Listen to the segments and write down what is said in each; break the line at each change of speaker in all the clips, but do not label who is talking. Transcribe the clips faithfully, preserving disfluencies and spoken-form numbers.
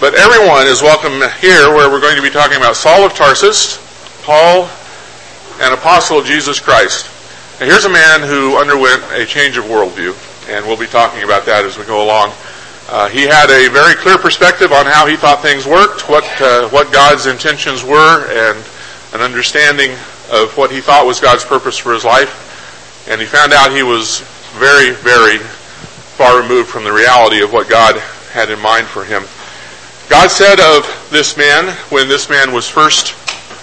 But everyone is welcome here, where we're going to be talking about Saul of Tarsus, Paul, an apostle of Jesus Christ. And here's a man who underwent a change of worldview, and we'll be talking about that as we go along. Uh, he had a very clear perspective on how he thought things worked, what uh, what God's intentions were, and an understanding of what he thought was God's purpose for his life. And he found out he was very, very far removed from the reality of what God had in mind for him. God said of this man, when this man was first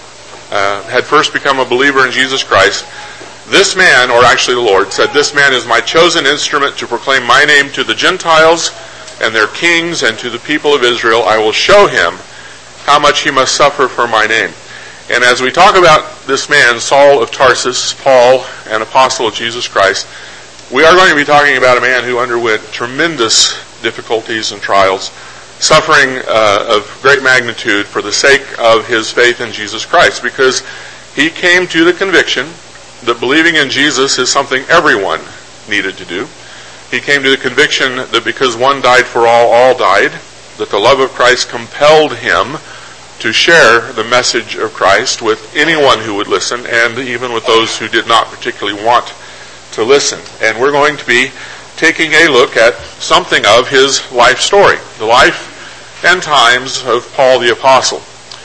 uh, had first become a believer in Jesus Christ, this man, or actually the Lord, said, "This man is my chosen instrument to proclaim my name to the Gentiles and their kings, and to the people of Israel. I will show him how much he must suffer for my name." And as we talk about this man, Saul of Tarsus, Paul, an apostle of Jesus Christ, we are going to be talking about a man who underwent tremendous difficulties and trials, suffering uh, of great magnitude for the sake of his faith in Jesus Christ, because he came to the conviction that believing in Jesus is something everyone needed to do. He came to the conviction that because one died for all, all died, that the love of Christ compelled him to share the message of Christ with anyone who would listen, and even with those who did not particularly want to listen. And we're going to be taking a look at something of his life story, the life and times of Paul the Apostle.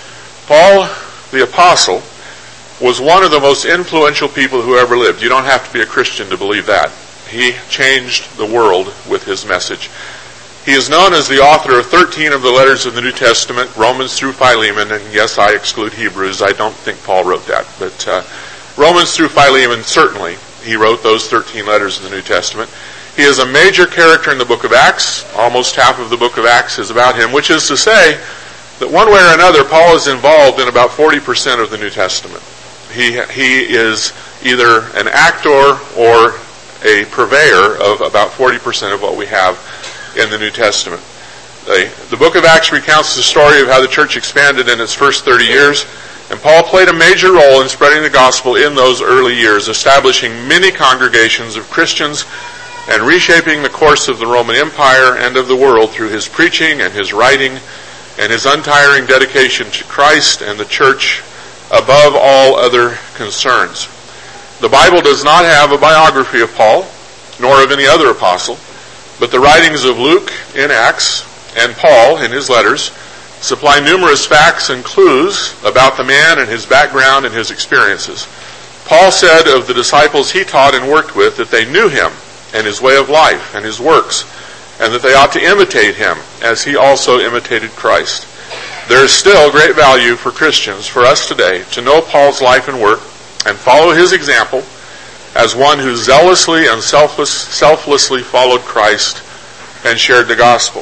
Paul the Apostle was one of the most influential people who ever lived. You don't have to be a Christian to believe that. He changed the world with his message. He is known as the author of thirteen of the letters of the New Testament, Romans through Philemon, and yes, I exclude Hebrews. I don't think Paul wrote that, but uh, Romans through Philemon, certainly, he wrote those thirteen letters of the New Testament. He is a major character in the book of Acts. Almost half of the book of Acts is about him, which is to say that one way or another, Paul is involved in about forty percent of the New Testament. He, he is either an actor or a purveyor of about forty percent of what we have in the New Testament. The, the book of Acts recounts the story of how the church expanded in its first thirty years, and Paul played a major role in spreading the gospel in those early years, establishing many congregations of Christians and reshaping the course of the Roman Empire and of the world through his preaching and his writing and his untiring dedication to Christ and the church above all other concerns. The Bible does not have a biography of Paul, nor of any other apostle, but the writings of Luke in Acts and Paul in his letters supply numerous facts and clues about the man and his background and his experiences. Paul said of the disciples he taught and worked with that they knew him and his way of life and his works, and that they ought to imitate him as he also imitated Christ. There is still great value for Christians, for us today, to know Paul's life and work and follow his example as one who zealously and selfless, selflessly followed Christ and shared the gospel.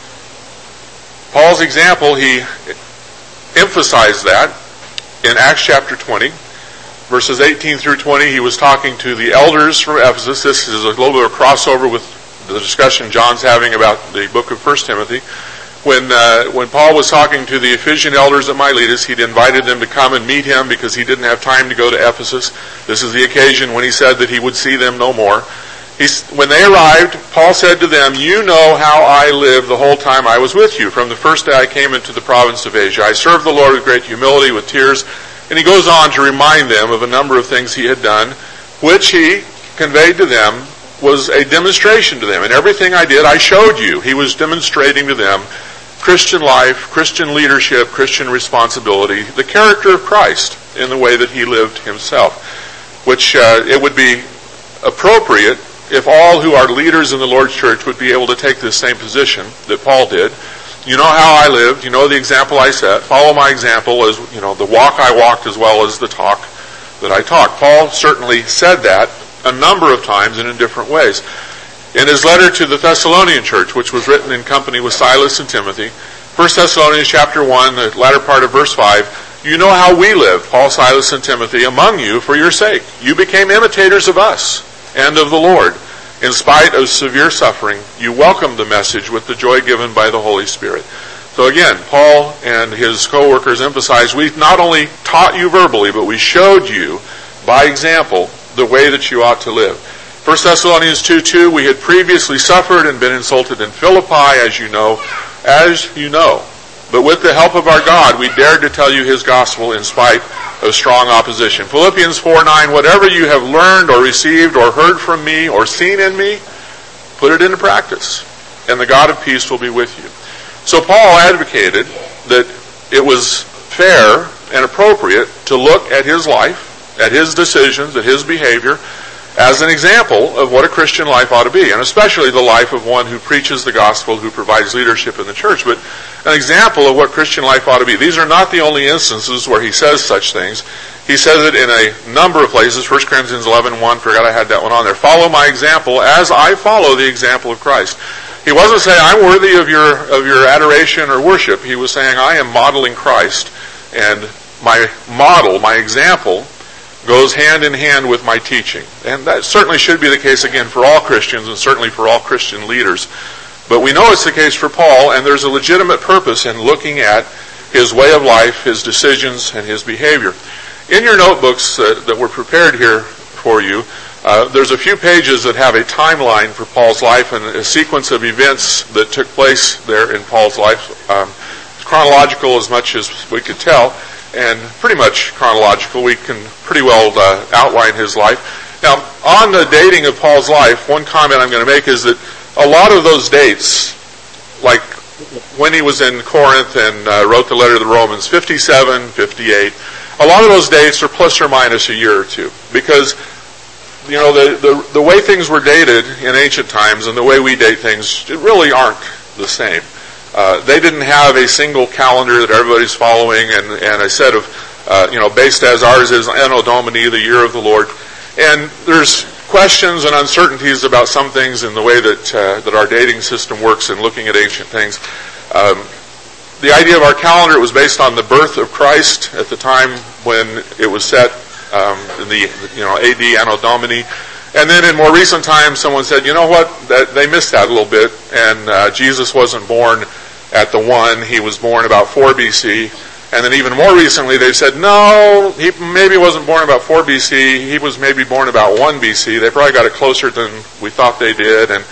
Paul's example, he emphasized that in Acts chapter twenty, verses eighteen through twenty. He was talking to the elders from Ephesus. This is a little bit of a crossover with the discussion John's having about the book of First Timothy. When uh, when Paul was talking to the Ephesian elders at Miletus, he'd invited them to come and meet him because he didn't have time to go to Ephesus. This is the occasion when he said that he would see them no more. He's, when they arrived, Paul said to them, "You know how I lived the whole time I was with you. From the first day I came into the province of Asia, I served the Lord with great humility, with tears." And he goes on to remind them of a number of things he had done, which he conveyed to them was a demonstration to them. And everything I did, I showed you. He was demonstrating to them Christian life, Christian leadership, Christian responsibility, the character of Christ in the way that he lived himself, which uh, it would be appropriate if all who are leaders in the Lord's church would be able to take this same position that Paul did. You know how I lived, you know the example I set, follow my example as, you know, the walk I walked as well as the talk that I talked. Paul certainly said that a number of times and in different ways. In his letter to the Thessalonian church, which was written in company with Silas and Timothy, First Thessalonians chapter one, the latter part of verse five, "You know how we lived, Paul, Silas, and Timothy, among you for your sake. You became imitators of us and of the Lord. In spite of severe suffering, you welcomed the message with the joy given by the Holy Spirit." So again, Paul and his co-workers emphasized, we not only taught you verbally, but we showed you by example the way that you ought to live. First Thessalonians two two, "We had previously suffered and been insulted in Philippi, as you know, as you know, But with the help of our God, we dared to tell you his gospel in spite of strong opposition. Philippians four nine, whatever you have learned or received or heard from me or seen in me, put it into practice, and the God of peace will be with you. So Paul advocated that it was fair and appropriate to look at his life, at his decisions, at his behavior, as an example of what a Christian life ought to be, and especially the life of one who preaches the gospel, who provides leadership in the church, but an example of what Christian life ought to be. These are not the only instances where he says such things. He says it in a number of places. First Corinthians eleven one, forgot I had that one on there. Follow my example as I follow the example of Christ. He wasn't saying, I'm worthy of your of your adoration or worship. He was saying, I am modeling Christ, and my model, my example, goes hand in hand with my teaching. And that certainly should be the case, again, for all Christians and certainly for all Christian leaders. But we know it's the case for Paul, and there's a legitimate purpose in looking at his way of life, his decisions, and his behavior. In your notebooks uh, that were prepared here for you, uh, there's a few pages that have a timeline for Paul's life and a sequence of events that took place there in Paul's life. Um, chronological as much as we could tell, and pretty much chronological. We can pretty well uh, outline his life. Now, on the dating of Paul's life, one comment I'm going to make is that a lot of those dates, like when he was in Corinth and uh, wrote the letter to the Romans, fifty-seven, fifty-eight, a lot of those dates are plus or minus a year or two. Because, you know, the, the, the way things were dated in ancient times and the way we date things really aren't the same. Uh, they didn't have a single calendar that everybody's following and, and a set of, uh, you know, based as ours is Anno Domini, the year of the Lord. And there's questions and uncertainties about some things in the way that uh, that our dating system works in looking at ancient things. Um, the idea of our calendar was based on the birth of Christ at the time when it was set um, in the, you know, A D, Anno Domini. And then in more recent times, someone said, you know what, that, they missed that a little bit, and uh, Jesus wasn't born at the one, he was born about four B C. And then even more recently, they've said, no, he maybe wasn't born about four B C, he was maybe born about one B C. They probably got it closer than we thought they did. And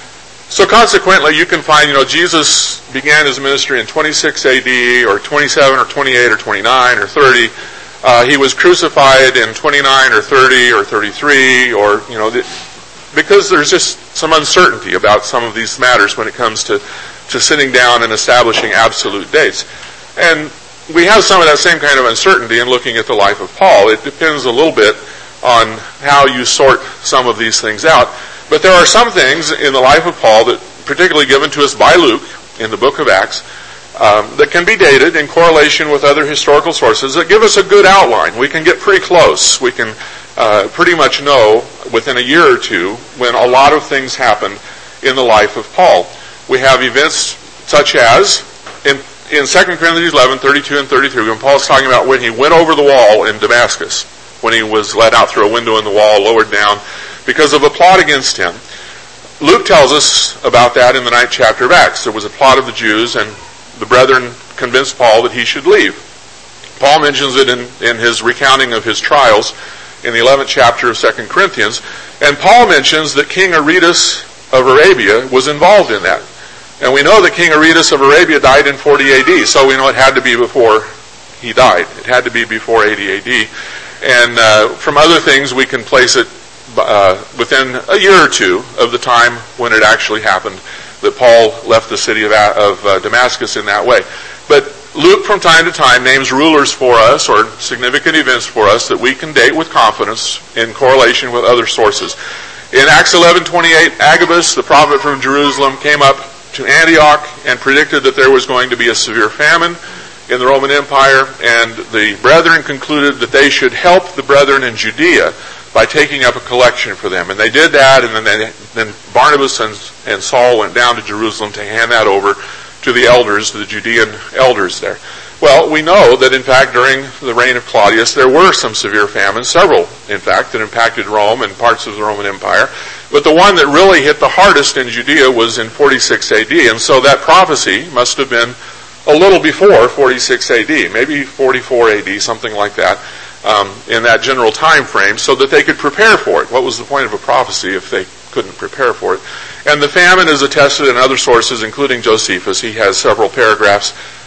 so consequently, you can find, you know, Jesus began his ministry in twenty-six A D, or twenty-seven, or twenty-eight, or twenty-nine, or thirty. Uh, he was crucified in twenty-nine, or thirty, or thirty-three, or, you know, because there's just some uncertainty about some of these matters when it comes to, to sitting down and establishing absolute dates. And we have some of that same kind of uncertainty in looking at the life of Paul. It depends a little bit on how you sort some of these things out. But there are some things in the life of Paul that, particularly given to us by Luke in the book of Acts, um, that can be dated in correlation with other historical sources that give us a good outline. We can get pretty close. We can uh, pretty much know within a year or two when a lot of things happened in the life of Paul. We have events such as in in Second Corinthians eleven, thirty-two and thirty-three, when Paul's talking about when he went over the wall in Damascus, when he was let out through a window in the wall, lowered down, because of a plot against him. Luke tells us about that in the ninth chapter of Acts. There was a plot of the Jews, and the brethren convinced Paul that he should leave. Paul mentions it in, in his recounting of his trials in the eleventh chapter of Second Corinthians, and Paul mentions that King Aretas of Arabia was involved in that. And we know that King Aretas of Arabia died in forty A D, so we know it had to be before he died. It had to be before eighty A D. And uh, from other things, we can place it uh, within a year or two of the time when it actually happened, that Paul left the city of, of uh, Damascus in that way. But Luke, from time to time, names rulers for us or significant events for us that we can date with confidence in correlation with other sources. In Acts eleven twenty-eight, Agabus, the prophet from Jerusalem, came up to Antioch and predicted that there was going to be a severe famine in the Roman Empire, and the brethren concluded that they should help the brethren in Judea by taking up a collection for them. And they did that, and then they, then Barnabas and, and Saul went down to Jerusalem to hand that over to the elders, to the Judean elders there. Well, we know that in fact during the reign of Claudius there were some severe famines, several in fact, that impacted Rome and parts of the Roman Empire. But the one that really hit the hardest in Judea was in forty-six A D, and so that prophecy must have been a little before forty-six A D, maybe forty-four A D, something like that, um, in that general time frame, so that they could prepare for it. What was the point of a prophecy if they couldn't prepare for it? And the famine is attested in other sources, including Josephus. He has several paragraphs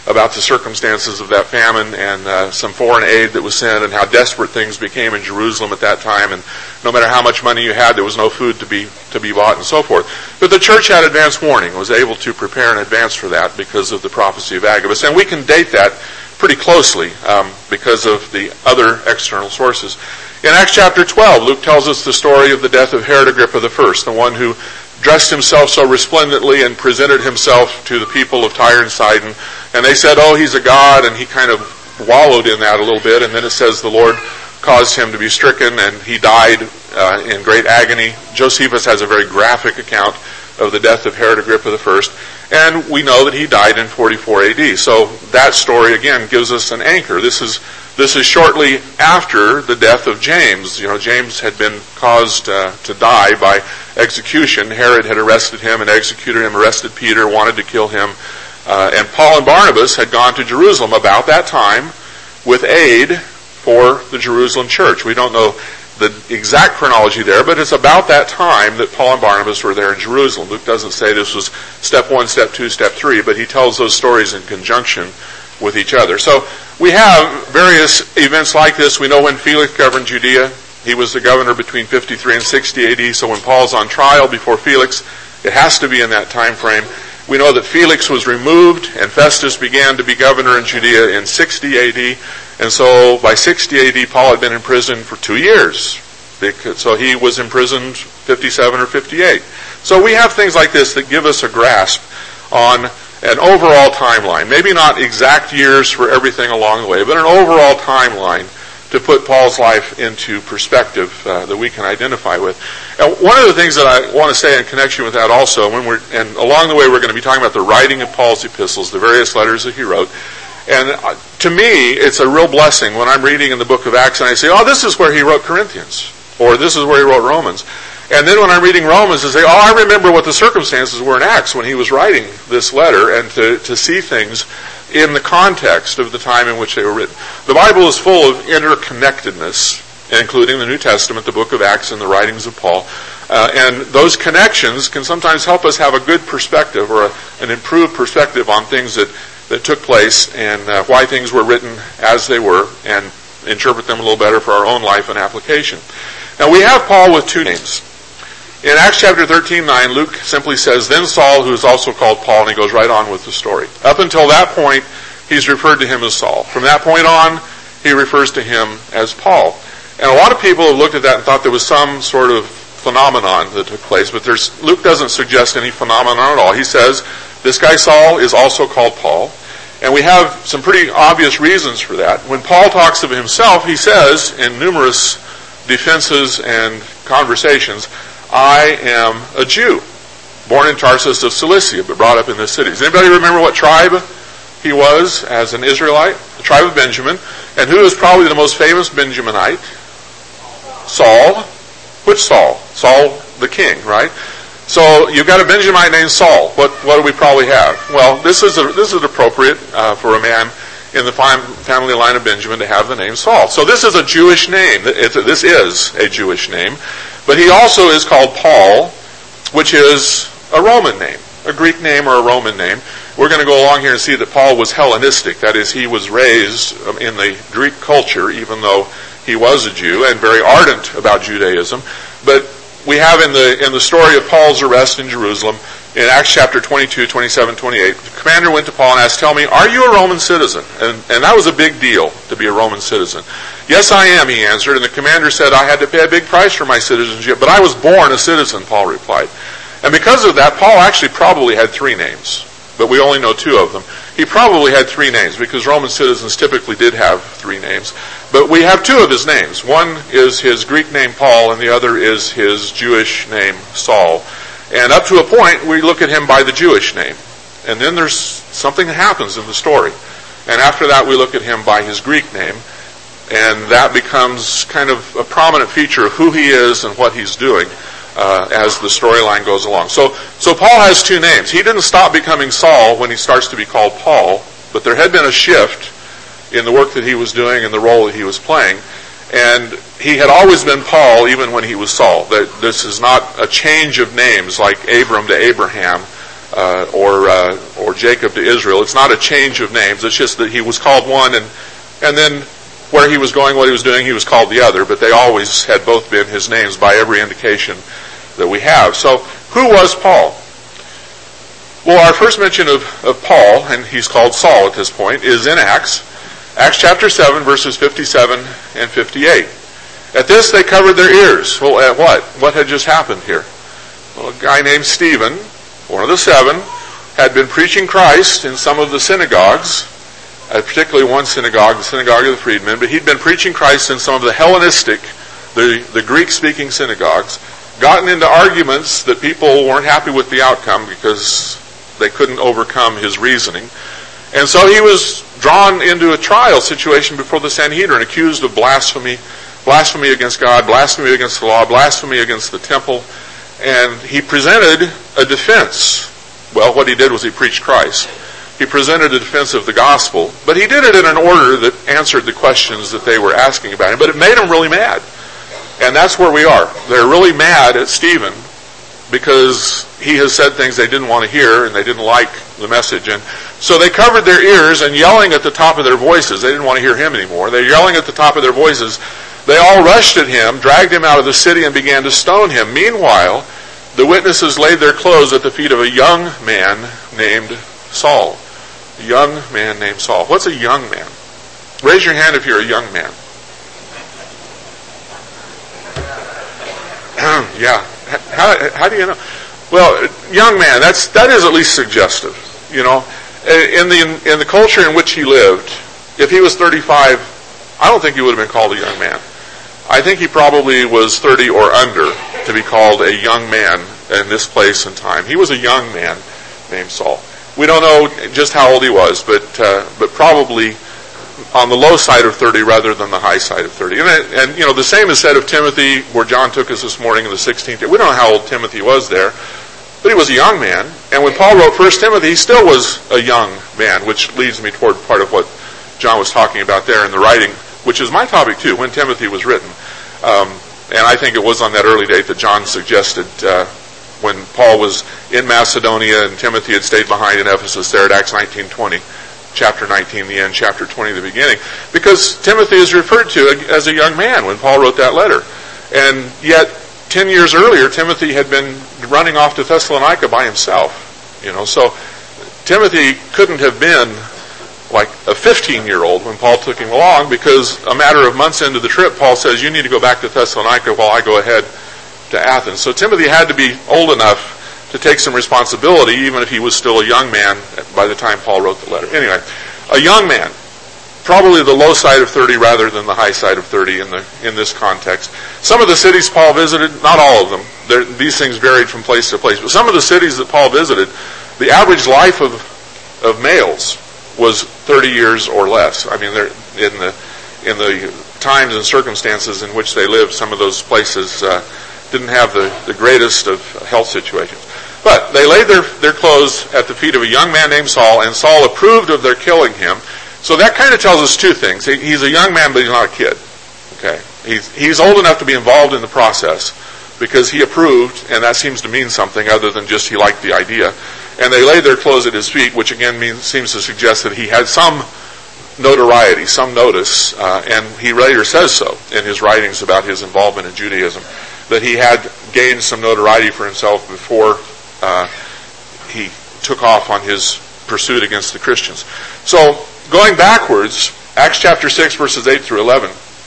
about the circumstances of that famine and uh, some foreign aid that was sent and how desperate things became in Jerusalem at that time. And no matter how much money you had, there was no food to be to be bought and so forth. But the church had advance warning, was able to prepare in advance for that because of the prophecy of Agabus. And we can date that pretty closely um, because of the other external sources. In Acts chapter twelve, Luke tells us the story of the death of Herod Agrippa the First, the one who dressed himself so resplendently and presented himself to the people of Tyre and Sidon. And they said, oh, he's a god, and he kind of wallowed in that a little bit. And then it says the Lord caused him to be stricken, and he died uh, in great agony. Josephus has a very graphic account of the death of Herod Agrippa the First. And we know that he died in forty-four A D. So that story, again, gives us an anchor. This is this is shortly after the death of James. You know, James had been caused uh, to die by execution. Herod had arrested him and executed him, arrested Peter, wanted to kill him. Uh, and Paul and Barnabas had gone to Jerusalem about that time with aid for the Jerusalem church. We don't know the exact chronology there, but it's about that time that Paul and Barnabas were there in Jerusalem. Luke doesn't say this was step one, step two, step three, but he tells those stories in conjunction with each other. So we have various events like this. We know when Felix governed Judea. He was the governor between fifty-three and sixty A D, so when Paul's on trial before Felix, it has to be in that time frame. We know that Felix was removed and Festus began to be governor in Judea in sixty A D, and so by sixty A D Paul had been in prison for two years. So he was imprisoned fifty-seven or fifty-eight. So we have things like this that give us a grasp on an overall timeline. Maybe not exact years for everything along the way, but an overall timeline to put Paul's life into perspective uh, that we can identify with. And one of the things that I want to say in connection with that also, when we're and along the way we're going to be talking about the writing of Paul's epistles, the various letters that he wrote. And uh, to me, it's a real blessing when I'm reading in the book of Acts and I say, oh, this is where he wrote Corinthians, or this is where he wrote Romans. And then when I'm reading Romans, I say, oh, I remember what the circumstances were in Acts when he was writing this letter, and to, to see things in the context of the time in which they were written. The Bible is full of interconnectedness, including the New Testament, the book of Acts, and the writings of Paul. Uh, and those connections can sometimes help us have a good perspective or a, an improved perspective on things that, that took place and uh, why things were written as they were, and interpret them a little better for our own life and application. Now we have Paul with two names. In Acts chapter thirteen nine, Luke simply says, then Saul, who is also called Paul, and he goes right on with the story. Up until that point, he's referred to him as Saul. From that point on, he refers to him as Paul. And a lot of people have looked at that and thought there was some sort of phenomenon that took place, but there's Luke doesn't suggest any phenomenon at all. He says, this guy Saul is also called Paul. And we have some pretty obvious reasons for that. When Paul talks of himself, he says in numerous defenses and conversations, I am a Jew, born in Tarsus of Cilicia, but brought up in this city. Does anybody remember what tribe he was as an Israelite? The tribe of Benjamin. And who is probably the most famous Benjaminite? Saul. Which Saul? Saul the king, right? So you've got a Benjaminite named Saul. What what do we probably have? Well, this is a, this is appropriate uh, for a man in the family line of Benjamin to have the name Saul. So this is a Jewish name. It's a, this is a Jewish name. But he also is called Paul, which is a Roman name, a Greek name or a Roman name. We're going to go along here and see that Paul was Hellenistic. That is, he was raised in the Greek culture, even though he was a Jew and very ardent about Judaism. But we have in the in the story of Paul's arrest in Jerusalem, in Acts chapter twenty-two, twenty-seven, twenty-eight, the commander went to Paul and asked, tell me, are you a Roman citizen? And, and that was a big deal, to be a Roman citizen. Yes, I am, he answered. And the commander said, I had to pay a big price for my citizenship, but I was born a citizen, Paul replied. And because of that, Paul actually probably had three names, but we only know two of them. He probably had three names, because Roman citizens typically did have three names. But we have two of his names. One is his Greek name, Paul, and the other is his Jewish name, Saul. And up to a point, we look at him by the Jewish name. And then there's something that happens in the story. And after that, we look at him by his Greek name. And that becomes kind of a prominent feature of who he is and what he's doing uh, as the storyline goes along. So, so Paul has two names. He didn't stop becoming Saul when he starts to be called Paul, but there had been a shift in the work that he was doing and the role that he was playing. And he had always been Paul even when he was Saul. This is not a change of names like Abram to Abraham. uh, or uh, or Jacob to Israel. It's not a change of names. It's just that he was called one, and and then where he was going, what he was doing, he was called the other. But they always had both been his names by every indication that we have. So who was Paul? Well, our first mention of, of Paul, and he's called Saul at this point, is in Acts. Acts chapter seven, verses fifty-seven and fifty-eight. At this, they covered their ears. Well, at what? What had just happened here? Well, a guy named Stephen, one of the seven, had been preaching Christ in some of the synagogues, uh, particularly one synagogue, the synagogue of the freedmen, but he'd been preaching Christ in some of the Hellenistic, the, the Greek-speaking synagogues, gotten into arguments that people weren't happy with the outcome because they couldn't overcome his reasoning. And so he was drawn into a trial situation before the Sanhedrin, accused of blasphemy, blasphemy against God, blasphemy against the law, blasphemy against the temple. And he presented a defense. Well, what he did was he preached Christ. He presented a defense of the gospel, but he did it in an order that answered the questions that they were asking about him. But it made them really mad. And that's where we are. They're really mad at Stephen because he has said things they didn't want to hear and they didn't like the message. And so they covered their ears and yelling at the top of their voices. They didn't want to hear him anymore. They're yelling at the top of their voices. They all rushed at him, dragged him out of the city, and began to stone him. Meanwhile, the witnesses laid their clothes at the feet of a young man named Saul. A young man named Saul. What's a young man? Raise your hand if you're a young man. Yeah. How, how do you know? Well, young man, that's that is at least suggestive. You know, in the in the culture in which he lived, if he was thirty-five, I don't think he would have been called a young man. I think he probably was thirty or under to be called a young man in this place and time. He was a young man named Saul. We don't know just how old he was, but uh, but probably on the low side of thirty rather than the high side of thirty. And, and you know, the same is said of Timothy, where John took us this morning in the sixteenth. We don't know how old Timothy was there, but he was a young man. And when Paul wrote First Timothy, he still was a young man, which leads me toward part of what John was talking about there in the writing, which is my topic too, when Timothy was written. Um, and I think it was on that early date that John suggested uh, when Paul was in Macedonia and Timothy had stayed behind in Ephesus there at Acts nineteen twenty. Chapter nineteen, the end, chapter twenty, the beginning. Because Timothy is referred to as a young man when Paul wrote that letter. And yet, ten years earlier, Timothy had been running off to Thessalonica by himself. You know, so Timothy couldn't have been like a fifteen-year-old when Paul took him along, because a matter of months into the trip, Paul says, you need to go back to Thessalonica while I go ahead to Athens. So Timothy had to be old enough to take some responsibility, even if he was still a young man by the time Paul wrote the letter. Anyway, a young man, probably the low side of thirty rather than the high side of thirty in the in this context. Some of the cities Paul visited, not all of them, there, these things varied from place to place, but some of the cities that Paul visited, the average life of of males was thirty years or less. I mean, they're in the in the times and circumstances in which they lived, some of those places uh, didn't have the, the greatest of health situations. But they laid their, their clothes at the feet of a young man named Saul, and Saul approved of their killing him. So that kind of tells us two things. He, he's a young man, but he's not a kid. Okay, he's he's old enough to be involved in the process because he approved, and that seems to mean something other than just he liked the idea. And they laid their clothes at his feet, which again means seems to suggest that he had some notoriety, some notice, uh, and he later says so in his writings about his involvement in Judaism, that he had gained some notoriety for himself before Uh, he took off on his pursuit against the Christians. So, going backwards, Acts chapter six, verses eight through eleven,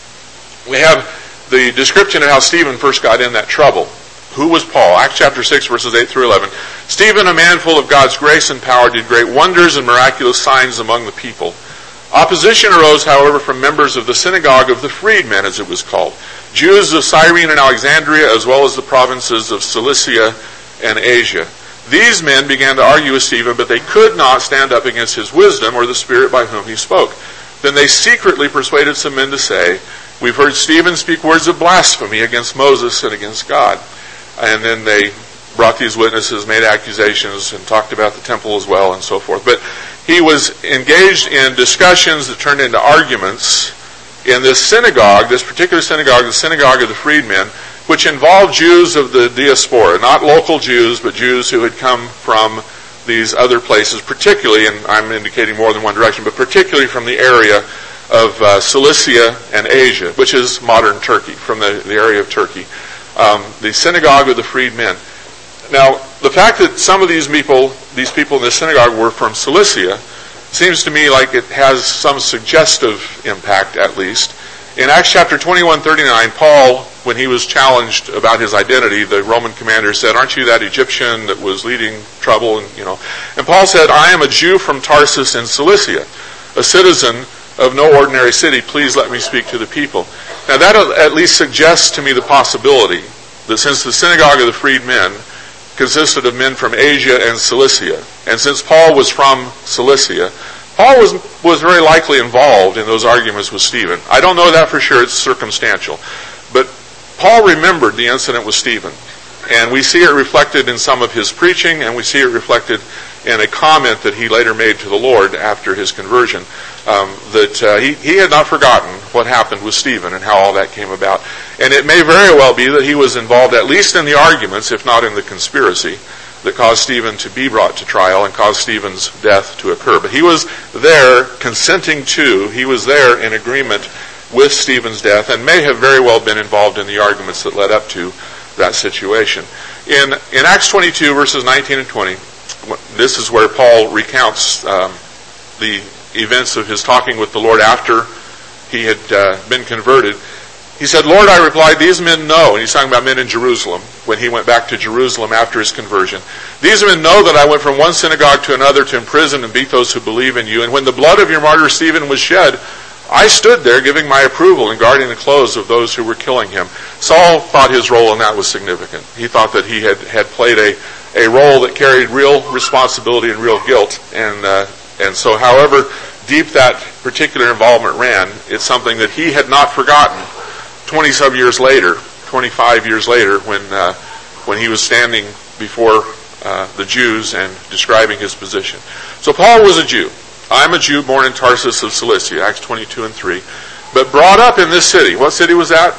we have the description of how Stephen first got in that trouble. Who was Paul? Acts chapter six, verses eight through eleven. Stephen, a man full of God's grace and power, did great wonders and miraculous signs among the people. Opposition arose, however, from members of the synagogue of the freedmen, as it was called, Jews of Cyrene and Alexandria, as well as the provinces of Cilicia and Asia. These men began to argue with Stephen, but they could not stand up against his wisdom or the Spirit by whom he spoke. Then they secretly persuaded some men to say, we've heard Stephen speak words of blasphemy against Moses and against God. And then they brought these witnesses, made accusations, and talked about the temple as well, and so forth. But he was engaged in discussions that turned into arguments in this synagogue, this particular synagogue, the synagogue of the freedmen, which involved Jews of the diaspora, not local Jews, but Jews who had come from these other places, particularly, and I'm indicating more than one direction, but particularly from the area of uh, Cilicia and Asia, which is modern Turkey, from the, the area of Turkey. Um, the synagogue of the freedmen. Now, the fact that some of these people, these people in the synagogue were from Cilicia, seems to me like it has some suggestive impact, at least. In Acts chapter twenty-one thirty-nine, Paul, when he was challenged about his identity, the Roman commander said, "Aren't you that Egyptian that was leading trouble?" And you know, and Paul said, "I am a Jew from Tarsus in Cilicia, a citizen of no ordinary city. Please let me speak to the people." Now that at least suggests to me the possibility that since the synagogue of the freedmen consisted of men from Asia and Cilicia, and since Paul was from Cilicia, Paul was was very likely involved in those arguments with Stephen. I don't know that for sure, it's circumstantial. But Paul remembered the incident with Stephen. And we see it reflected in some of his preaching, and we see it reflected in a comment that he later made to the Lord after his conversion, um, that uh, he, he had not forgotten what happened with Stephen and how all that came about. And it may very well be that he was involved at least in the arguments, if not in the conspiracy, that caused Stephen to be brought to trial and caused Stephen's death to occur. But he was there consenting to, he was there in agreement with Stephen's death, and may have very well been involved in the arguments that led up to that situation. In in Acts twenty-two, verses nineteen and twenty, this is where Paul recounts um, the events of his talking with the Lord after he had uh, been converted. He said, "Lord," I replied, "these men know," and he's talking about men in Jerusalem, when he went back to Jerusalem after his conversion. "These men know that I went from one synagogue to another to imprison and beat those who believe in you. And when the blood of your martyr Stephen was shed, I stood there giving my approval and guarding the clothes of those who were killing him." Saul thought his role in that was significant. He thought that he had, had played a, a role that carried real responsibility and real guilt. And, uh, and so however deep that particular involvement ran, it's something that he had not forgotten twenty-some years later, twenty-five years later, when uh, when he was standing before uh, the Jews and describing his position. So Paul was a Jew. I'm a Jew born in Tarsus of Cilicia, Acts twenty-two and three, but brought up in this city. What city was that?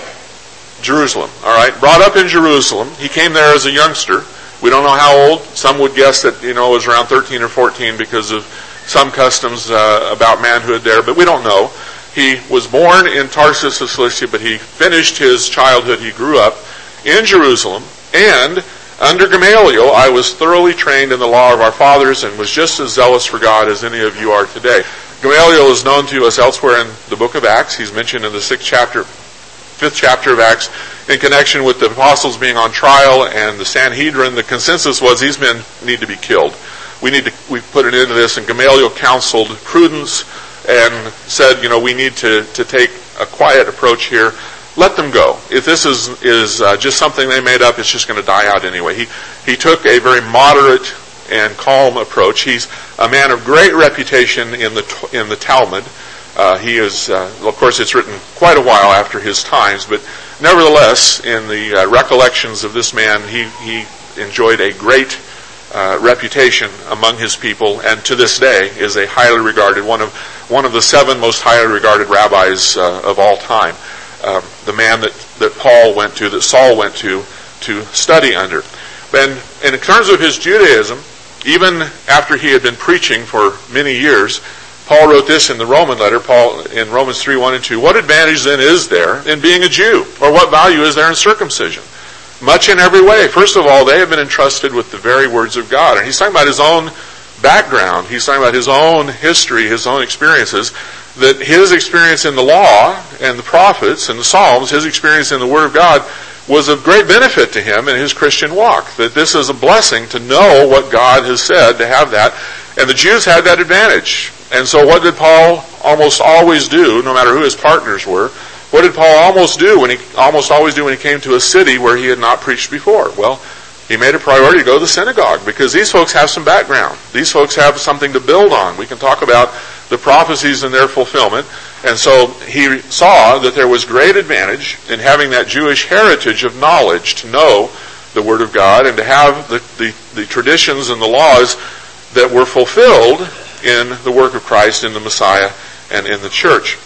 Jerusalem. All right, brought up in Jerusalem. He came there as a youngster. We don't know how old. Some would guess that you know it was around thirteen or fourteen because of some customs uh, about manhood there, but we don't know. He was born in Tarsus of Cilicia, but he finished his childhood, he grew up in Jerusalem, and under Gamaliel, I was thoroughly trained in the law of our fathers and was just as zealous for God as any of you are today. Gamaliel is known to us elsewhere in the book of Acts. He's mentioned in the sixth chapter, fifth chapter of Acts, in connection with the apostles being on trial and the Sanhedrin. The consensus was these men need to be killed. We need to, we put it into this, and Gamaliel counseled prudence and said, you know, we need to, to take a quiet approach here. Let them go. If this is is uh, just something they made up, it's just going to die out anyway. He he took a very moderate and calm approach. He's a man of great reputation in the in the Talmud. Uh, he is, uh, of course, it's written quite a while after his times, but nevertheless, in the uh, recollections of this man, he he enjoyed a great uh, reputation among his people, and to this day is a highly regarded one of one of the seven most highly regarded rabbis uh, of all time. Um, the man that, that Paul went to, that Saul went to, to study under. And, and in terms of his Judaism, even after he had been preaching for many years, Paul wrote this in the Roman letter, Paul in Romans three, one and two. "What advantage then is there in being a Jew? Or what value is there in circumcision? Much in every way. First of all, they have been entrusted with the very words of God." And he's talking about his own background. He's talking about his own history, his own experiences. That his experience in the law and the prophets and the Psalms, his experience in the Word of God, was of great benefit to him in his Christian walk. That this is a blessing to know what God has said, to have that. And the Jews had that advantage. And so what did Paul almost always do, no matter who his partners were? What did Paul almost do when he almost always do when he came to a city where he had not preached before? Well, he made a priority to go to the synagogue because these folks have some background. These folks have something to build on. We can talk about the prophecies and their fulfillment. And so he saw that there was great advantage in having that Jewish heritage of knowledge, to know the Word of God and to have the, the, the traditions and the laws that were fulfilled in the work of Christ, in the Messiah, and in the church.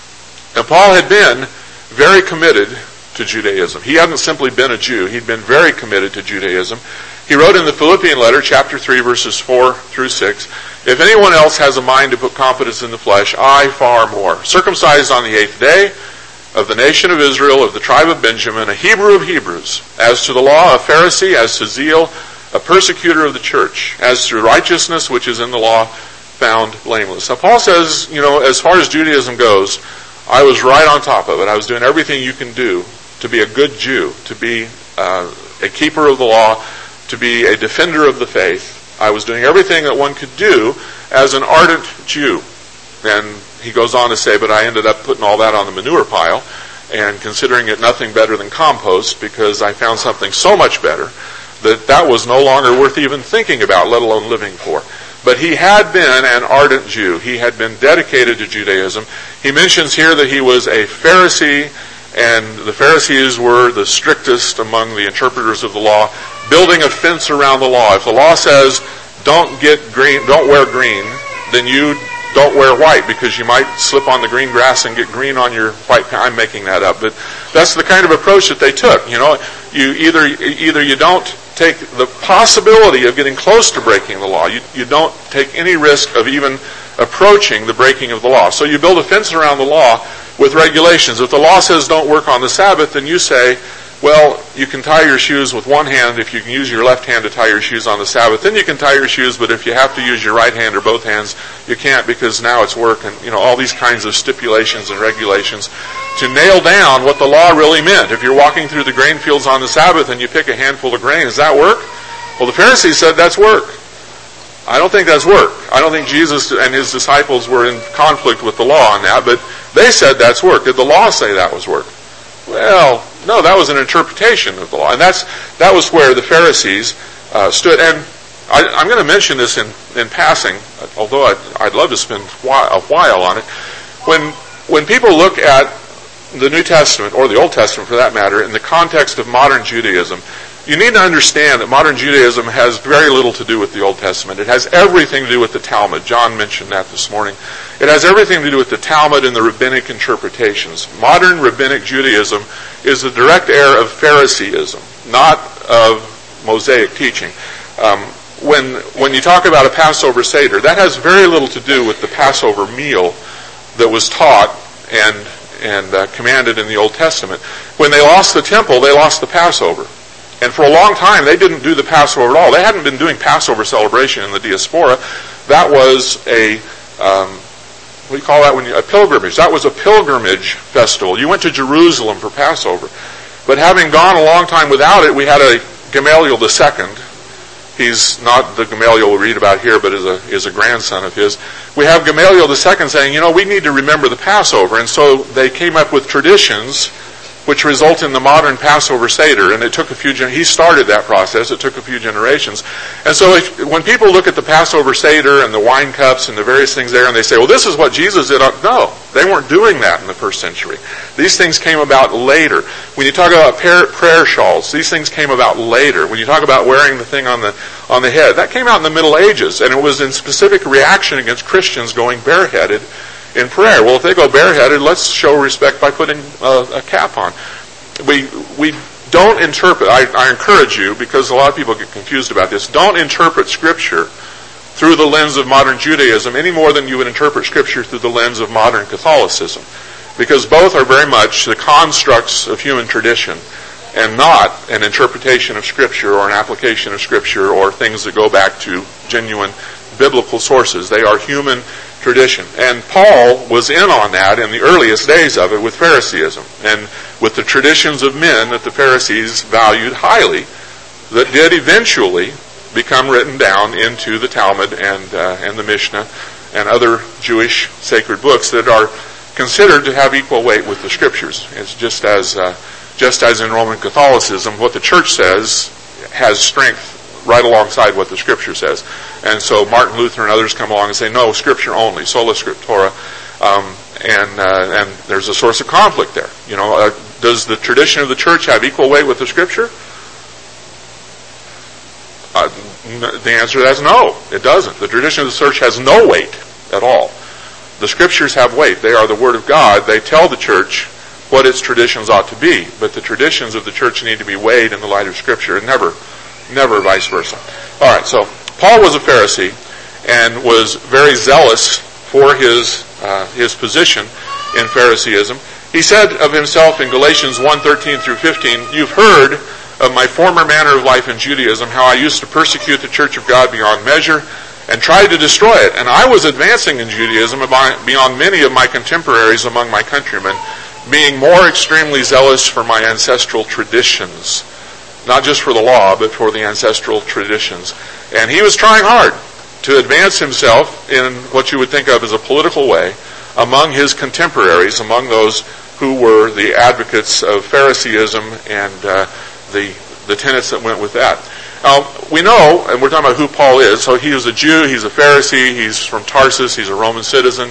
And Paul had been very committed to Judaism. He hadn't simply been a Jew. He'd been very committed to Judaism. He wrote in the Philippian letter, chapter three, verses four through six, "If anyone else has a mind to put confidence in the flesh, I far more. Circumcised on the eighth day, of the nation of Israel, of the tribe of Benjamin, a Hebrew of Hebrews. As to the law, a Pharisee. As to zeal, a persecutor of the church. As to righteousness, which is in the law, found blameless." Now Paul says, you know, as far as Judaism goes, I was right on top of it. I was doing everything you can do to be a good Jew, to be uh, a keeper of the law, to be a defender of the faith. I was doing everything that one could do as an ardent Jew. And he goes on to say, but I ended up putting all that on the manure pile and considering it nothing better than compost, because I found something so much better that that was no longer worth even thinking about, let alone living for. But he had been an ardent Jew. He had been dedicated to Judaism. He mentions here that he was a Pharisee, and the Pharisees were the strictest among the interpreters of the law, building a fence around the law. If the law says don't get green, don't wear green, then you don't wear white, because you might slip on the green grass and get green on your white pants. I'm making that up, but that's the kind of approach that they took. You know, you either either you don't take the possibility of getting close to breaking the law. You you don't take any risk of even approaching the breaking of the law. So you build a fence around the law with regulations. If the law says don't work on the Sabbath, then you say, well, you can tie your shoes with one hand if you can use your left hand to tie your shoes on the Sabbath. Then you can tie your shoes, but if you have to use your right hand or both hands, you can't, because now it's work. And, you know, all these kinds of stipulations and regulations to nail down what the law really meant. If you're walking through the grain fields on the Sabbath and you pick a handful of grain, does that work? Well, the Pharisees said that's work. I don't think that's work. I don't think Jesus and his disciples were in conflict with the law on that, but they said that's work. Did the law say that was work? Well, no, that was an interpretation of the law. And that's that was where the Pharisees uh, stood. And I, I'm going to mention this in, in passing, although I'd, I'd love to spend a while on it. When, when people look at the New Testament, or the Old Testament for that matter, in the context of modern Judaism, you need to understand that modern Judaism has very little to do with the Old Testament. It has everything to do with the Talmud. John mentioned that this morning. It has everything to do with the Talmud and the rabbinic interpretations. Modern rabbinic Judaism is the direct heir of Phariseeism, not of Mosaic teaching. Um, when when you talk about a Passover Seder, that has very little to do with the Passover meal that was taught and and uh, commanded in the Old Testament. When they lost the temple, they lost the Passover. And for a long time, they didn't do the Passover at all. They hadn't been doing Passover celebration in the diaspora. That was a, um, what do you call that? When you, a pilgrimage. That was a pilgrimage festival. You went to Jerusalem for Passover. But having gone a long time without it, we had a Gamaliel the Second. He's not the Gamaliel we read about here, but is a is a grandson of his. We have Gamaliel the Second saying, you know, we need to remember the Passover. And so they came up with traditions which result in the modern Passover Seder. And it took a few, gen- he started that process, it took a few generations. And so if, when people look at the Passover Seder and the wine cups and the various things there, and they say, well, this is what Jesus did. No, they weren't doing that in the first century. These things came about later. When you talk about prayer, prayer shawls, these things came about later. When you talk about wearing the thing on the on the head, that came out in the Middle Ages, and it was in specific reaction against Christians going bareheaded in prayer. Well, if they go bareheaded, let's show respect by putting a, a cap on. We we don't interpret, I, I encourage you, because a lot of people get confused about this, don't interpret Scripture through the lens of modern Judaism any more than you would interpret Scripture through the lens of modern Catholicism. Because both are very much the constructs of human tradition and not an interpretation of Scripture or an application of Scripture or things that go back to genuine biblical sources. They are human tradition. And Paul was in on that in the earliest days of it with Phariseeism and with the traditions of men that the Pharisees valued highly that did eventually become written down into the Talmud and uh, and the Mishnah and other Jewish sacred books that are considered to have equal weight with the Scriptures. It's just as uh, just as in Roman Catholicism, what the Church says has strength right alongside what the Scripture says. And so Martin Luther and others come along and say, no, Scripture only, sola scriptura, um, and uh, and there's a source of conflict there. You know, uh, does the tradition of the Church have equal weight with the Scripture? Uh, the answer to that is no, it doesn't. The tradition of the Church has no weight at all. The Scriptures have weight. They are the Word of God. They tell the Church what its traditions ought to be, but the traditions of the Church need to be weighed in the light of Scripture. It never Never vice versa. All right, so Paul was a Pharisee and was very zealous for his uh, his position in Phariseeism. He said of himself in Galatians one thirteen through fifteen, "You've heard of my former manner of life in Judaism, how I used to persecute the church of God beyond measure and tried to destroy it. And I was advancing in Judaism beyond many of my contemporaries among my countrymen, being more extremely zealous for my ancestral traditions." Not just for the law, but for the ancestral traditions. And he was trying hard to advance himself in what you would think of as a political way among his contemporaries, among those who were the advocates of Phariseeism and uh, the the tenets that went with that. Now, we know, and we're talking about who Paul is, so he was a Jew, he's a Pharisee, he's from Tarsus, he's a Roman citizen.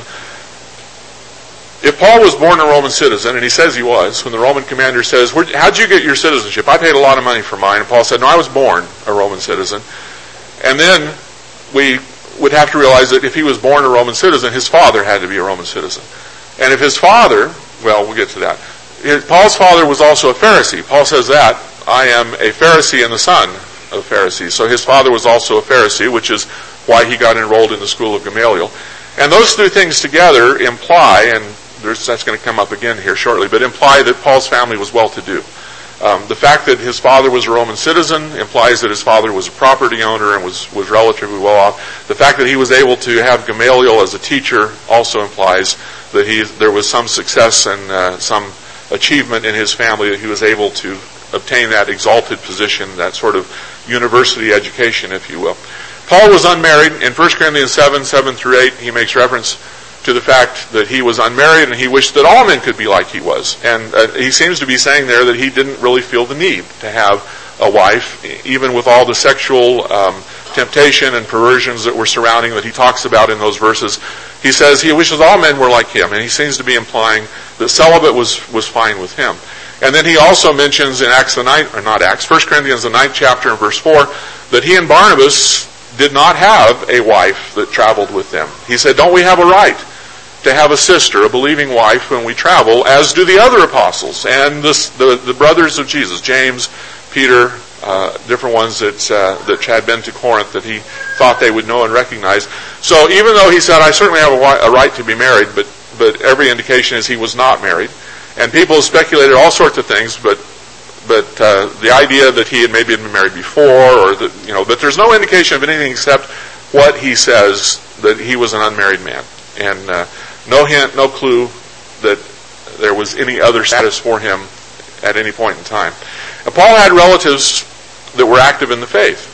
If Paul was born a Roman citizen, and he says he was, when the Roman commander says, "How'd you get your citizenship?" "I paid a lot of money for mine." And Paul said, "No, I was born a Roman citizen." And then we would have to realize that if he was born a Roman citizen, his father had to be a Roman citizen. And if his father, well, we'll get to that. Paul's father was also a Pharisee. Paul says that, "I am a Pharisee and the son of Pharisees." So his father was also a Pharisee, which is why he got enrolled in the school of Gamaliel. And those two things together imply, and there's, that's going to come up again here shortly, but imply that Paul's family was well-to-do. Um, the fact that his father was a Roman citizen implies that his father was a property owner and was, was relatively well off. The fact that he was able to have Gamaliel as a teacher also implies that he there was some success and uh, some achievement in his family, that he was able to obtain that exalted position, that sort of university education, if you will. Paul was unmarried. In First Corinthians seven, seven through eight, he makes reference to the fact that he was unmarried and he wished that all men could be like he was. And uh, he seems to be saying there that he didn't really feel the need to have a wife, even with all the sexual um, temptation and perversions that were surrounding that he talks about in those verses. He says he wishes all men were like him, and he seems to be implying that celibate was, was fine with him. And then he also mentions in Acts the ninth, or not Acts, First Corinthians the ninth chapter and verse four, that he and Barnabas did not have a wife that traveled with them. He said, "Don't we have a right to have a sister, a believing wife, when we travel, as do the other apostles and the the, the brothers of Jesus, James, Peter, uh, different ones that uh, that had been to Corinth that he thought they would know and recognize." So even though he said, "I certainly have a, a right to be married," but but every indication is he was not married, and people speculated all sorts of things, but but uh, the idea that he had maybe been married before, or that you know, but there's no indication of anything except what he says, that he was an unmarried man, and. Uh, No hint, no clue that there was any other status for him at any point in time. Now, Paul had relatives that were active in the faith.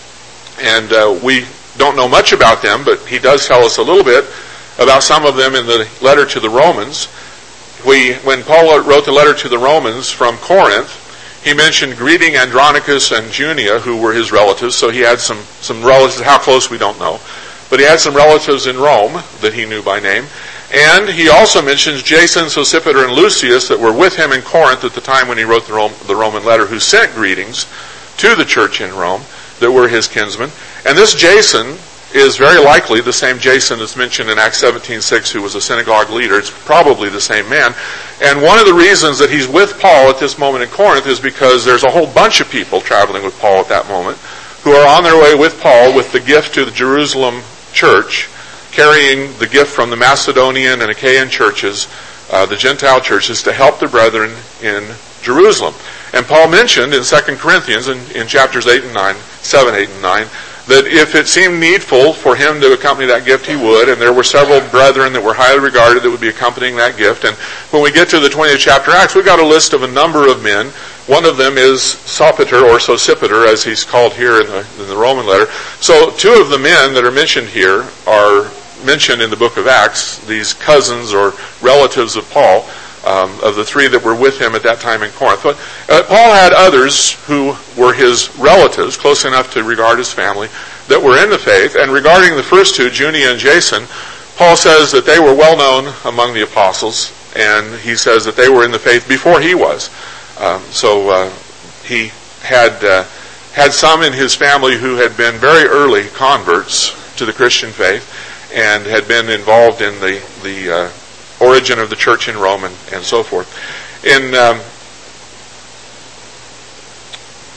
And uh, we don't know much about them, but he does tell us a little bit about some of them in the letter to the Romans. We, when Paul wrote the letter to the Romans from Corinth, he mentioned greeting Andronicus and Junia, who were his relatives. So he had some, some relatives, how close we don't know. But he had some relatives in Rome that he knew by name. And he also mentions Jason, Sosipater, and Lucius that were with him in Corinth at the time when he wrote the, Rome, the Roman letter, who sent greetings to the church in Rome that were his kinsmen. And this Jason is very likely the same Jason that's mentioned in Acts seventeen six, who was a synagogue leader. It's probably the same man. And one of the reasons that he's with Paul at this moment in Corinth is because there's a whole bunch of people traveling with Paul at that moment who are on their way with Paul with the gift to the Jerusalem church, carrying the gift from the Macedonian and Achaean churches, uh, the Gentile churches, to help the brethren in Jerusalem. And Paul mentioned in Second Corinthians, in, in chapters eight and nine, seven, eight, and nine, that if it seemed needful for him to accompany that gift, he would. And there were several brethren that were highly regarded that would be accompanying that gift. And when we get to the twentieth chapter of Acts, we've got a list of a number of men. One of them is Sopater, or Sosipater, as he's called here in the, in the Roman letter. So two of the men that are mentioned here are mentioned in the book of Acts, these cousins or relatives of Paul, um, of the three that were with him at that time in Corinth. But uh, Paul had others who were his relatives, close enough to regard as family, that were in the faith. And regarding the first two, Junia and Jason, Paul says that they were well known among the apostles, and he says that they were in the faith before he was. Um, so uh, he had uh, had some in his family who had been very early converts to the Christian faith, and had been involved in the the uh, origin of the church in Rome and, and so forth. In um,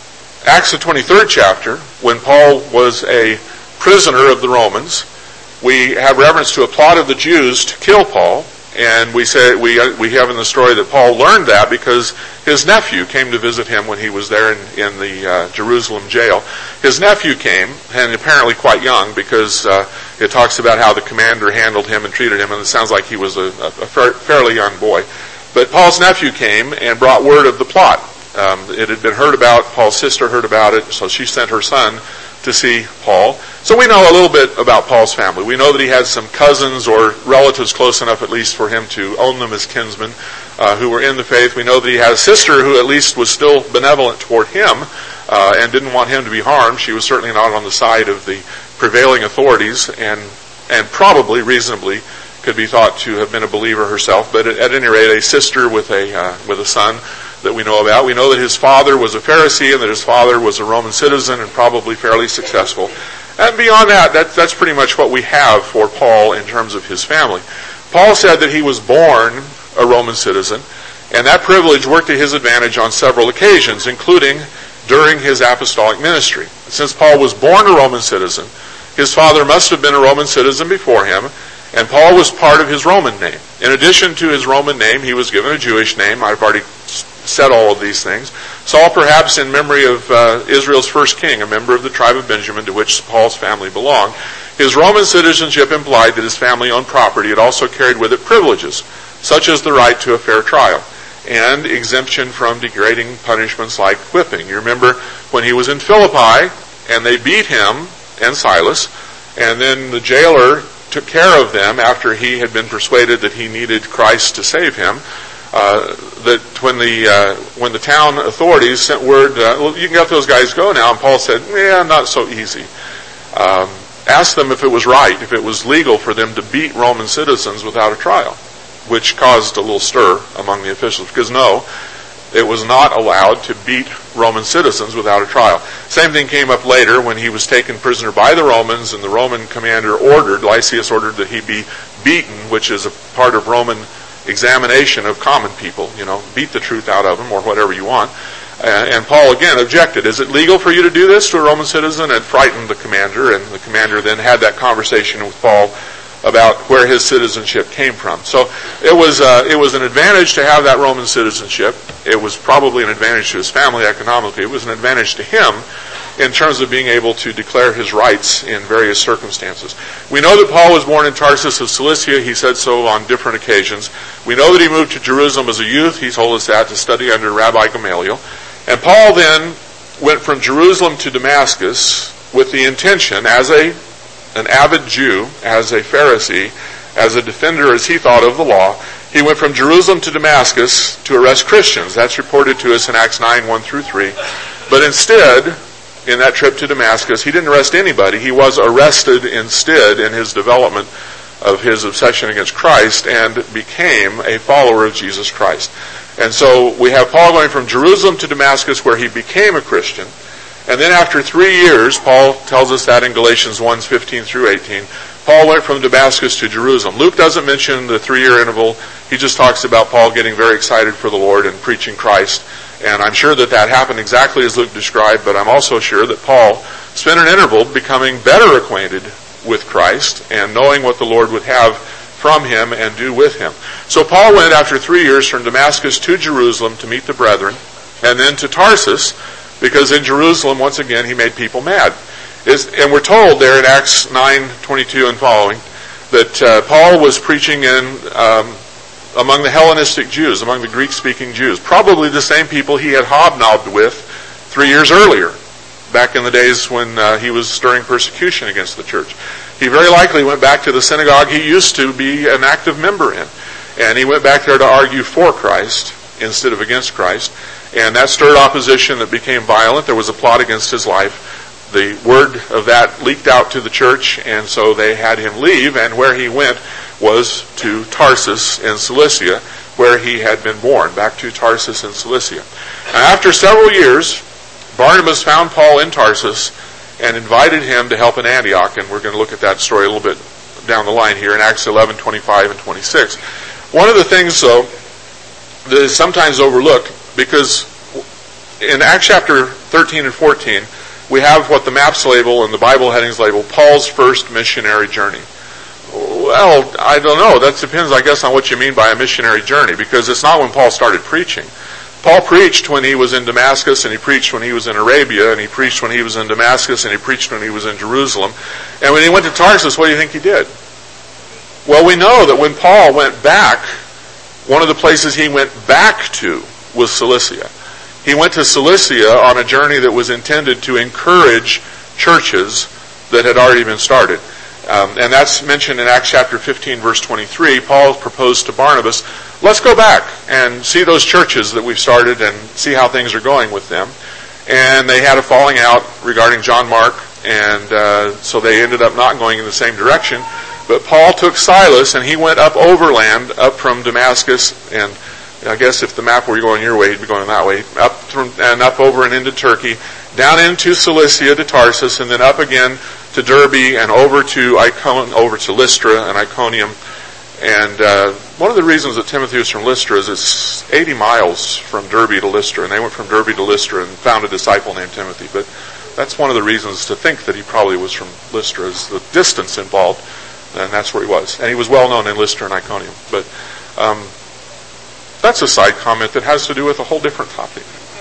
Acts the twenty-third chapter, when Paul was a prisoner of the Romans, we have reference to a plot of the Jews to kill Paul. And we say we we have in the story that Paul learned that because his nephew came to visit him when he was there in, in the uh, Jerusalem jail. His nephew came, and apparently quite young, because uh, it talks about how the commander handled him and treated him, and it sounds like he was a, a fairly young boy. But Paul's nephew came and brought word of the plot. Um, it had been heard about. Paul's sister heard about it, so she sent her son to see Paul. So we know a little bit about Paul's family. We know that he had some cousins or relatives close enough at least for him to own them as kinsmen uh, who were in the faith. We know that he had a sister who at least was still benevolent toward him uh, and didn't want him to be harmed. She was certainly not on the side of the prevailing authorities and and probably reasonably could be thought to have been a believer herself. But at, at any rate, a sister with a uh, with a son that we know about. We know that his father was a Pharisee and that his father was a Roman citizen and probably fairly successful. And beyond that, that, that's pretty much what we have for Paul in terms of his family. Paul said that he was born a Roman citizen, and that privilege worked to his advantage on several occasions, including during his apostolic ministry. Since Paul was born a Roman citizen, his father must have been a Roman citizen before him, and Paul was part of his Roman name. In addition to his Roman name, he was given a Jewish name. I've already said all of these things. Saul, perhaps in memory of uh, Israel's first king, a member of the tribe of Benjamin to which Paul's family belonged. His Roman citizenship implied that his family owned property. It also carried with it privileges, such as the right to a fair trial and exemption from degrading punishments like whipping. You remember when he was in Philippi and they beat him and Silas, and then the jailer took care of them after he had been persuaded that he needed Christ to save him. Uh, that when the uh, when the town authorities sent word, uh, well, you can let those guys go now, and Paul said, yeah, not so easy. Um, asked them if it was right, if it was legal for them to beat Roman citizens without a trial, which caused a little stir among the officials, because no, it was not allowed to beat Roman citizens without a trial. Same thing came up later when he was taken prisoner by the Romans, and the Roman commander ordered, Lysias ordered that he be beaten, which is a part of Roman examination of common people, you know, beat the truth out of them or whatever you want. And, and Paul again objected. Is it legal for you to do this to a Roman citizen? And frightened the commander, and the commander then had that conversation with Paul about where his citizenship came from. So it was uh, it was an advantage to have that Roman citizenship. It was probably an advantage to his family economically. It was an advantage to him in terms of being able to declare his rights in various circumstances. We know that Paul was born in Tarsus of Cilicia. He said so on different occasions. We know that he moved to Jerusalem as a youth. He told us that, to study under Rabbi Gamaliel. And Paul then went from Jerusalem to Damascus with the intention, as a an avid Jew, as a Pharisee, as a defender, as he thought, of the law, he went from Jerusalem to Damascus to arrest Christians. That's reported to us in Acts nine, one through three. But instead, in that trip to Damascus, he didn't arrest anybody. He was arrested instead in his development of his obsession against Christ and became a follower of Jesus Christ. And so we have Paul going from Jerusalem to Damascus, where he became a Christian. And then after three years, Paul tells us that in Galatians one, fifteen through eighteen, Paul went from Damascus to Jerusalem. Luke doesn't mention the three-year interval. He just talks about Paul getting very excited for the Lord and preaching Christ. And I'm sure that that happened exactly as Luke described, but I'm also sure that Paul spent an interval becoming better acquainted with Christ and knowing what the Lord would have from him and do with him. So Paul went after three years from Damascus to Jerusalem to meet the brethren, and then to Tarsus, because in Jerusalem, once again, he made people mad. And we're told there in Acts nine, twenty-two and following, that uh, Paul was preaching in um, among the Hellenistic Jews, among the Greek-speaking Jews, probably the same people he had hobnobbed with three years earlier, back in the days when uh, he was stirring persecution against the church. He very likely went back to the synagogue he used to be an active member in, and he went back there to argue for Christ instead of against Christ, and that stirred opposition that became violent. There was a plot against his life. The word of that leaked out to the church, and so they had him leave, and where he went was to Tarsus in Cilicia, where he had been born, back to Tarsus in Cilicia. Now, after several years, Barnabas found Paul in Tarsus and invited him to help in Antioch, and we're going to look at that story a little bit down the line here in Acts eleven, twenty-five and twenty-six. One of the things, though, that is sometimes overlooked, because in Acts chapter thirteen and fourteen, we have what the maps label and the Bible headings label Paul's first missionary journey. Well, I don't know. That depends, I guess, on what you mean by a missionary journey, because it's not when Paul started preaching. Paul preached when he was in Damascus, and he preached when he was in Arabia, and he preached when he was in Damascus, and he preached when he was in Jerusalem. And when he went to Tarsus, what do you think he did? Well, we know that when Paul went back, one of the places he went back to was Cilicia. He went to Cilicia on a journey that was intended to encourage churches that had already been started. Um, and that's mentioned in Acts chapter fifteen, verse twenty-three. Paul proposed to Barnabas, let's go back and see those churches that we've started and see how things are going with them. And they had a falling out regarding John Mark, and uh, so they ended up not going in the same direction. But Paul took Silas, and he went up overland, up from Damascus, and I guess if the map were going your way, he'd be going that way, up from, and up over and into Turkey, down into Cilicia to Tarsus, and then up again to Derbe, and over to Icon, over to Lystra and Iconium. And uh, one of the reasons that Timothy was from Lystra is it's eighty miles from Derbe to Lystra, and they went from Derbe to Lystra and found a disciple named Timothy. But that's one of the reasons to think that he probably was from Lystra, is the distance involved, and that's where he was. And he was well known in Lystra and Iconium. But um, that's a side comment that has to do with a whole different topic.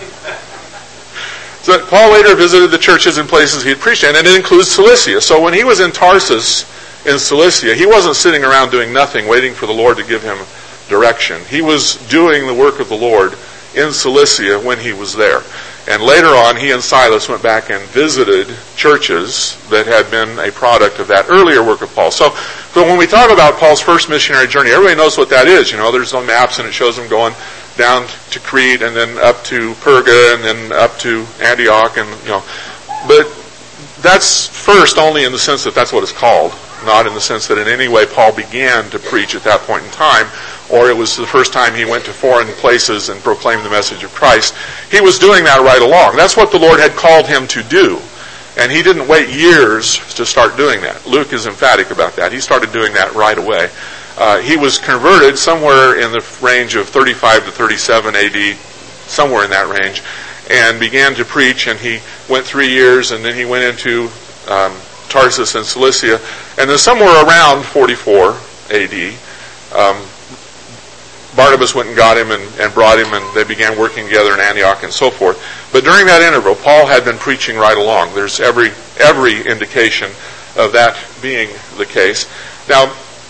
So Paul later visited the churches and places he had preached in, and it includes Cilicia. So when he was in Tarsus in Cilicia, he wasn't sitting around doing nothing, waiting for the Lord to give him direction. He was doing the work of the Lord in Cilicia when he was there. And later on, he and Silas went back and visited churches that had been a product of that earlier work of Paul. So, so when we talk about Paul's first missionary journey, everybody knows what that is. You know, there's on maps and it shows him going down to Crete and then up to Perga and then up to Antioch, and you know, but that's first only in the sense that that's what it's called, not in the sense that in any way Paul began to preach at that point in time, or it was the first time he went to foreign places and proclaimed the message of Christ. He was doing that right along. That's what the Lord had called him to do. And he didn't wait years to start doing that. Luke is emphatic about that. He started doing that right away. Uh, he was converted somewhere in the range of thirty-five to thirty-seven A D, somewhere in that range, and began to preach, and he went three years, and then he went into um, Tarsus and Cilicia, and then somewhere around forty-four A D, um, Barnabas went and got him and, and brought him, and they began working together in Antioch and so forth. But during that interval, Paul had been preaching right along. There's every every indication of that being the case. Now,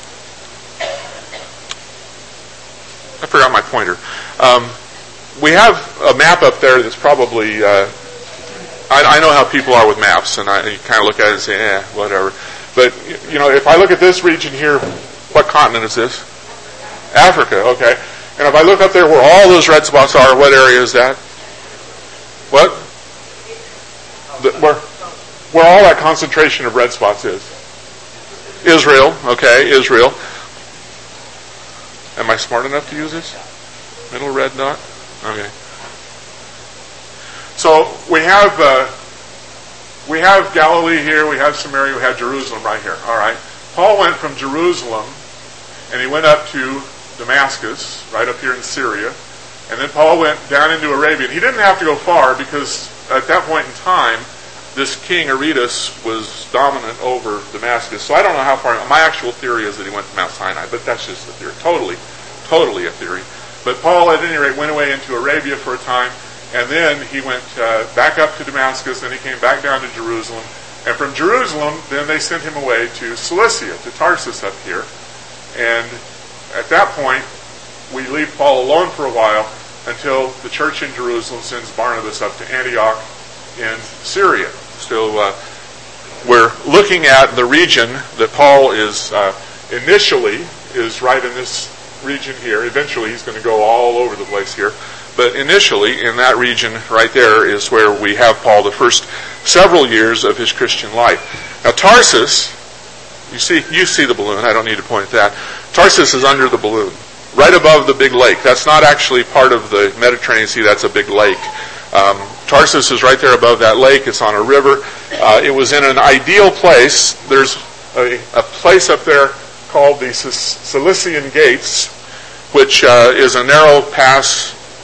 I forgot my pointer. Um, we have a map up there that's probably, uh, I, I know how people are with maps, and I, you kind of look at it and say, eh, whatever. But, you know, if I look at this region here, what continent is this? Africa, okay. And if I look up there where all those red spots are, what area is that? What? The, where, where all that concentration of red spots is. Israel, okay, Israel. Am I smart enough to use this? Middle red dot? Okay. So we have uh, we have Galilee here, we have Samaria, we have Jerusalem right here. All right. Paul went from Jerusalem and he went up to Damascus, right up here in Syria. And then Paul went down into Arabia. And he didn't have to go far because at that point in time, this king Aretas was dominant over Damascus. So I don't know how far. My actual theory is that he went to Mount Sinai, but that's just a theory. Totally, totally a theory. But Paul, at any rate, went away into Arabia for a time, and then he went uh, back up to Damascus, and he came back down to Jerusalem. And from Jerusalem, then they sent him away to Cilicia, to Tarsus up here. And at that point, we leave Paul alone for a while until the church in Jerusalem sends Barnabas up to Antioch in Syria. So uh, we're looking at the region that Paul is uh, initially is right in this region here. Eventually he's going to go all over the place here. But initially in that region right there is where we have Paul the first several years of his Christian life. Now Tarsus, you see you see the balloon. I don't need to point at that. Tarsus is under the balloon, right above the big lake. That's not actually part of the Mediterranean Sea. That's a big lake. Um, Tarsus is right there above that lake. It's on a river. Uh, it was in an ideal place. There's a, a place up there called the Cilician Gates, which uh, is a narrow pass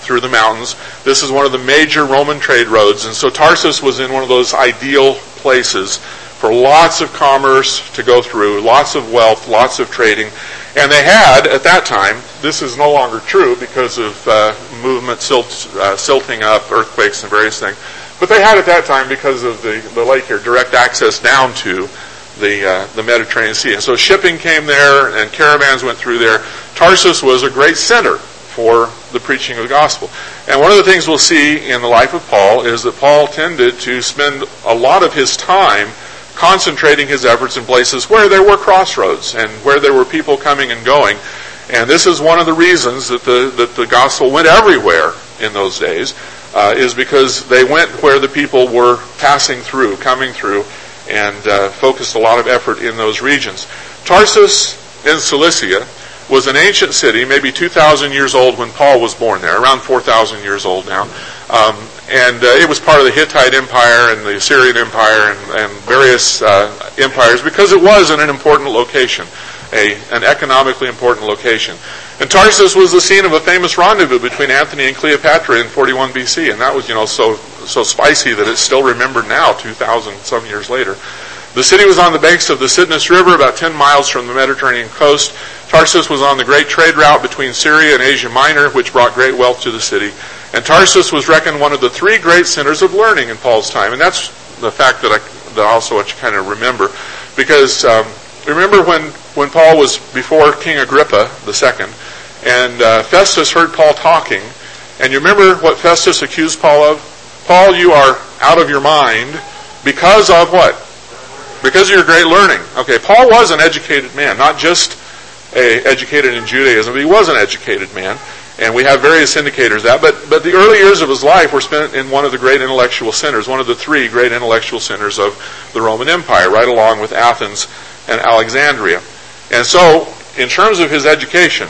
through the mountains. This is one of the major Roman trade roads, and so Tarsus was in one of those ideal places for lots of commerce to go through, lots of wealth, lots of trading. And they had, at that time, this is no longer true because of uh, movement, silt, uh, silting up, earthquakes, and various things, but they had at that time, because of the, the lake here, direct access down to the uh, the Mediterranean Sea. And so shipping came there, and caravans went through there. Tarsus was a great center for the preaching of the gospel. And one of the things we'll see in the life of Paul is that Paul tended to spend a lot of his time concentrating his efforts in places where there were crossroads and where there were people coming and going. And this is one of the reasons that the that the gospel went everywhere in those days, uh, is because they went where the people were passing through, coming through, and uh, focused a lot of effort in those regions. Tarsus in Cilicia was an ancient city, maybe two thousand years old when Paul was born there, around four thousand years old now. Um, and uh, it was part of the Hittite Empire and the Assyrian Empire and, and various uh, empires, because it was in an important location, a an economically important location. And Tarsus was the scene of a famous rendezvous between Antony and Cleopatra in forty-one B C, and that was, you know, so so spicy that it's still remembered now, two thousand some years later. The city was on the banks of the Cydnus River, about ten miles from the Mediterranean coast. Tarsus was on the great trade route between Syria and Asia Minor, which brought great wealth to the city. And Tarsus was reckoned one of the three great centers of learning in Paul's time. And that's the fact that I that I also want you to kind of remember. Because um, remember when, when Paul was before King Agrippa the Second, and uh, Festus heard Paul talking, and you remember what Festus accused Paul of? Paul, you are out of your mind because of what? Because of your great learning. Okay, Paul was an educated man, not just a, educated in Judaism, but he was an educated man. And we have various indicators of that. But, but the early years of his life were spent in one of the great intellectual centers, one of the three great intellectual centers of the Roman Empire, right along with Athens and Alexandria. And so, in terms of his education,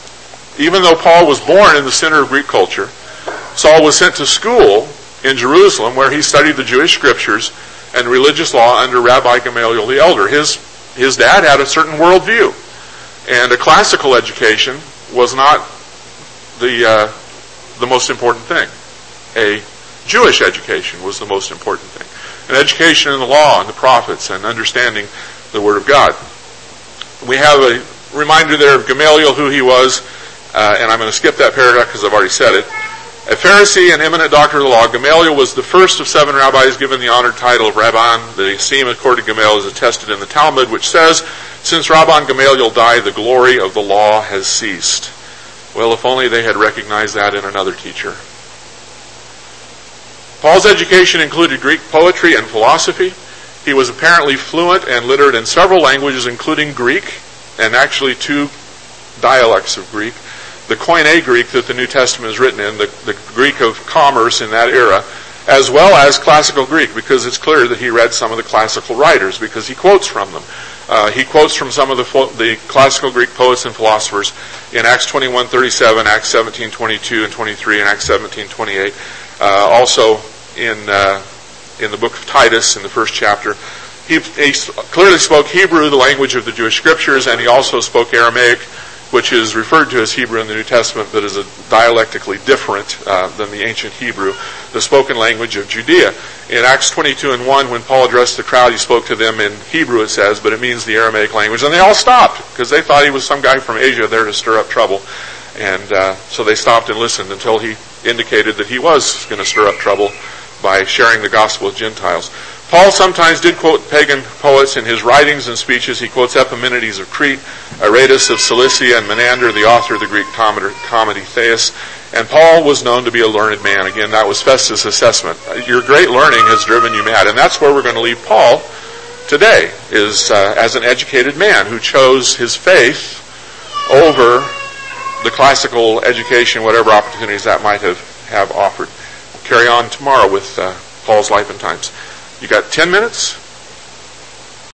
even though Paul was born in the center of Greek culture, Saul was sent to school in Jerusalem, where he studied the Jewish scriptures and religious law under Rabbi Gamaliel the Elder. His, his dad had a certain worldview, and a classical education was not the uh, the most important thing. A Jewish education was the most important thing. An education in the law and the prophets and understanding the Word of God. We have a reminder there of Gamaliel, who he was, uh, and I'm going to skip that paragraph because I've already said it. A Pharisee and eminent doctor of the law, Gamaliel was the first of seven rabbis given the honored title of Rabban. The esteem accorded to Gamaliel is attested in the Talmud, which says, "Since Rabban Gamaliel died, the glory of the law has ceased." Well, if only they had recognized that in another teacher. Paul's education included Greek poetry and philosophy. He was apparently fluent and literate in several languages, including Greek, and actually two dialects of Greek. The Koine Greek that the New Testament is written in, the, the Greek of commerce in that era, as well as classical Greek, because it's clear that he read some of the classical writers, because he quotes from them. Uh, he quotes from some of the, the classical Greek poets and philosophers in Acts twenty-one thirty-seven, Acts seventeen twenty-two and twenty-three, and Acts seventeen twenty-eight. Uh, also in uh, in the book of Titus, in the first chapter. He, he clearly spoke Hebrew, the language of the Jewish scriptures, and he also spoke Aramaic, which is referred to as Hebrew in the New Testament, but is a dialectically different uh, than the ancient Hebrew, the spoken language of Judea. In Acts twenty-two and one, when Paul addressed the crowd, he spoke to them in Hebrew, it says, but it means the Aramaic language. And they all stopped, because they thought he was some guy from Asia there to stir up trouble. And uh, so they stopped and listened until he indicated that he was going to stir up trouble by sharing the gospel with Gentiles. Paul sometimes did quote pagan poets in his writings and speeches. He quotes Epimenides of Crete, Aratus of Cilicia, and Menander, the author of the Greek comedy Thais. And Paul was known to be a learned man. Again, that was Festus' assessment. Your great learning has driven you mad. And that's where we're going to leave Paul today, is uh, as an educated man who chose his faith over the classical education, whatever opportunities that might have, have offered. We'll carry on tomorrow with uh, Paul's life and times. You got ten minutes?